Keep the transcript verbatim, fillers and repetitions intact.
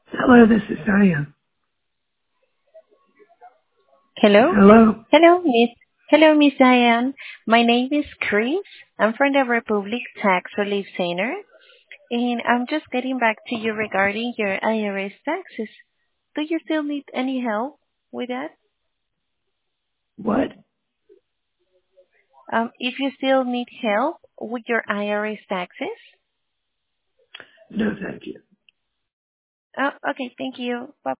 Hello, this is Diane. Hello? Hello? Hello, Miss. Hello, Miss Diane. My name is Chris. I'm from the Republic Tax Relief Center, and I'm just getting back to you regarding your I R S taxes. Do you still need any help with that? What? Um, if you still need help with your I R S taxes? No, thank you. Oh, okay. Thank you. Bye.